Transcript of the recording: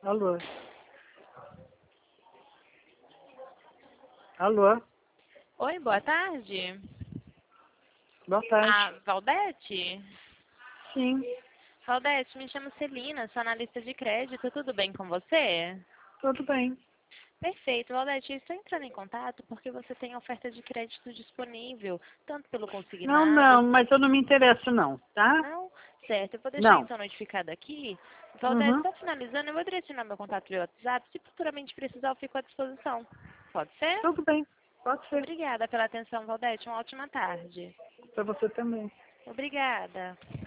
Alô? Alô? Oi, boa tarde. Boa tarde. Valdete? Sim, Valdete, me chamo Celina, sou analista de crédito, tudo bem com você? tudo bem. Perfeito, Valdete, estou entrando em contato porque você tem oferta de crédito disponível, tanto pelo Não, consignado... mas eu não me interesso não, tá? Não? Certo, eu vou deixar Não. então notificado aqui. Valdete, Uhum. só finalizando, eu vou direcionar meu contato via WhatsApp, se futuramente precisar eu fico à disposição. Pode ser? Tudo bem, pode ser. Obrigada pela atenção, Valdete, uma ótima tarde. Para você também. Obrigada.